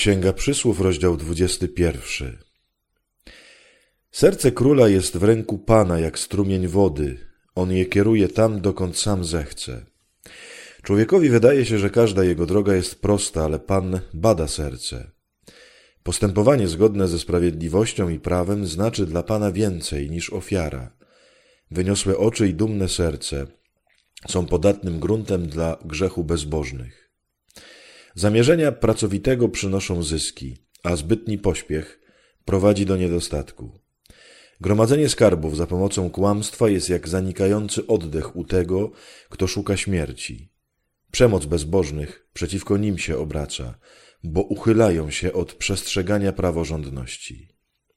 Księga Przysłów, rozdział 21. Serce króla jest w ręku Pana jak strumień wody. On je kieruje tam, dokąd sam zechce. Człowiekowi wydaje się, że każda jego droga jest prosta, ale Pan bada serce. Postępowanie zgodne ze sprawiedliwością i prawem znaczy dla Pana więcej niż ofiara. Wyniosłe oczy i dumne serce są podatnym gruntem dla grzechu bezbożnych. Zamierzenia pracowitego przynoszą zyski, a zbytni pośpiech prowadzi do niedostatku. Gromadzenie skarbów za pomocą kłamstwa jest jak zanikający oddech u tego, kto szuka śmierci. Przemoc bezbożnych przeciwko nim się obraca, bo uchylają się od przestrzegania praworządności.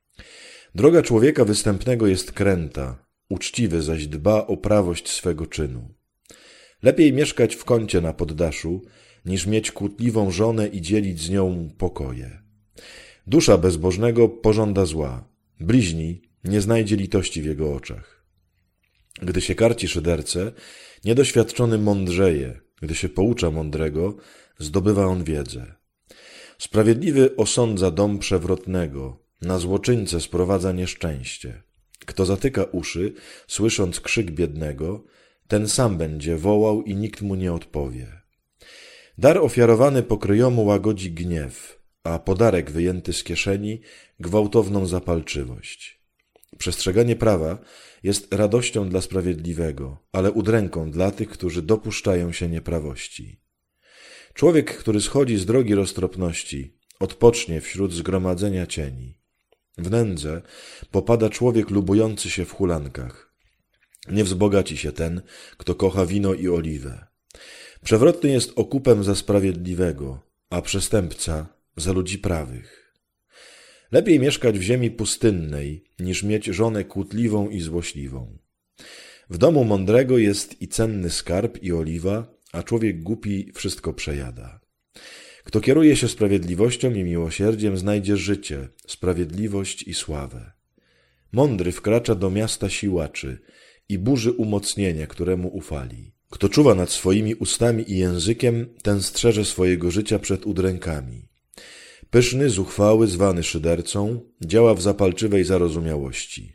Droga człowieka występnego jest kręta, uczciwy zaś dba o prawość swego czynu. Lepiej mieszkać w kącie na poddaszu, niż mieć kłótliwą żonę i dzielić z nią pokoje. Dusza bezbożnego pożąda zła, bliźni nie znajdzie litości w jego oczach. Gdy się karci szyderce, niedoświadczony mądrzeje, gdy się poucza mądrego, zdobywa on wiedzę. Sprawiedliwy osądza dom przewrotnego, na złoczyńcę sprowadza nieszczęście. Kto zatyka uszy, słysząc krzyk biednego, ten sam będzie wołał i nikt mu nie odpowie. Dar ofiarowany pokryjomu łagodzi gniew, a podarek wyjęty z kieszeni gwałtowną zapalczywość. Przestrzeganie prawa jest radością dla sprawiedliwego, ale udręką dla tych, którzy dopuszczają się nieprawości. Człowiek, który schodzi z drogi roztropności, odpocznie wśród zgromadzenia cieni. W nędzę popada człowiek lubujący się w hulankach. Nie wzbogaci się ten, kto kocha wino i oliwę. Przewrotny jest okupem za sprawiedliwego, a przestępca za ludzi prawych. Lepiej mieszkać w ziemi pustynnej, niż mieć żonę kłótliwą i złośliwą. W domu mądrego jest i cenny skarb, i oliwa, a człowiek głupi wszystko przejada. Kto kieruje się sprawiedliwością i miłosierdziem, znajdzie życie, sprawiedliwość i sławę. Mądry wkracza do miasta siłaczy i burzy umocnienie, któremu ufali. Kto czuwa nad swoimi ustami i językiem, ten strzeże swojego życia przed udrękami. Pyszny, zuchwały, zwany szydercą, działa w zapalczywej zarozumiałości.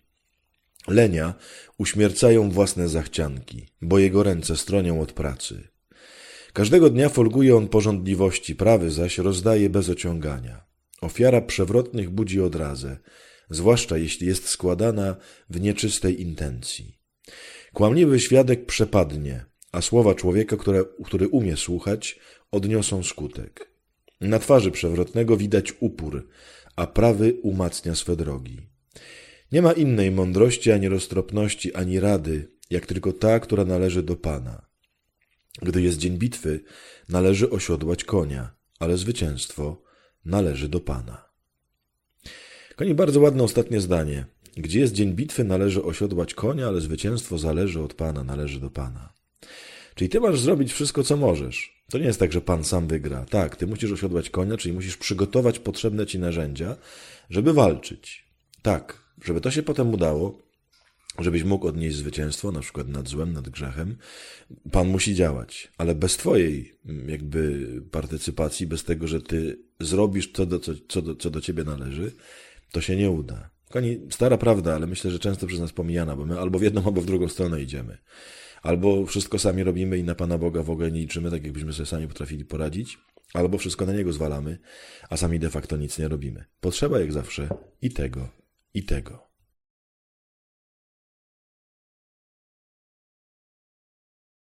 Lenia uśmiercają własne zachcianki, bo jego ręce stronią od pracy. Każdego dnia folguje on pożądliwości, prawy zaś rozdaje bez ociągania. Ofiara przewrotnych budzi odrazę, zwłaszcza jeśli jest składana w nieczystej intencji. Kłamliwy świadek przepadnie, a słowa człowieka, który umie słuchać, odniosą skutek. Na twarzy przewrotnego widać upór, a prawy umacnia swe drogi. Nie ma innej mądrości, ani roztropności, ani rady, jak tylko ta, która należy do Pana. Gdy jest dzień bitwy, należy osiodłać konia, ale zwycięstwo należy do Pana. Koni, bardzo ładne ostatnie zdanie. Gdzie jest dzień bitwy, należy osiodłać konia, ale zwycięstwo zależy od Pana, należy do Pana. Czyli ty masz zrobić wszystko, co możesz. To nie jest tak, że Pan sam wygra. Tak, ty musisz osiodłać konia, czyli musisz przygotować potrzebne ci narzędzia, żeby walczyć. Tak, żeby to się potem udało, żebyś mógł odnieść zwycięstwo, na przykład nad złem, nad grzechem, Pan musi działać. Ale bez twojej jakby partycypacji, bez tego, że ty zrobisz co do ciebie należy, to się nie uda. Koni, stara prawda, ale myślę, że często przez nas pomijana, bo my albo w jedną, albo w drugą stronę idziemy. Albo wszystko sami robimy i na Pana Boga w ogóle nie liczymy, tak jakbyśmy sobie sami potrafili poradzić, albo wszystko na Niego zwalamy, a sami de facto nic nie robimy. Potrzeba jak zawsze i tego, i tego.